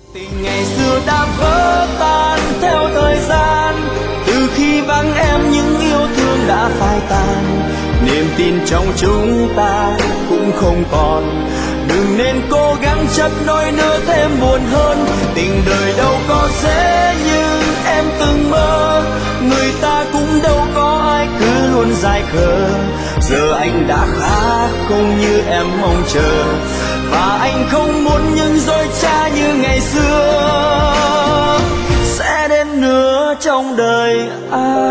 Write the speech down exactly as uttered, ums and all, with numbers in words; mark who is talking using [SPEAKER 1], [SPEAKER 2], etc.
[SPEAKER 1] Tình ngày xưa đã vỡ tan theo thời gian, từ khi vắng em những yêu thương đã phai tàn, niềm tin trong chúng ta cũng không còn. Đừng nên cố gắng chấp nỗi nữa thêm buồn hơn, tình đời đâu có dễ như em từng mơ, người ta cũng đâu có ai cứ luôn dại khờ. Giờ anh đã khác không như em mong chờ, và anh không muốn những dối trá như ngày xưa sẽ đến nữa trong đời anh.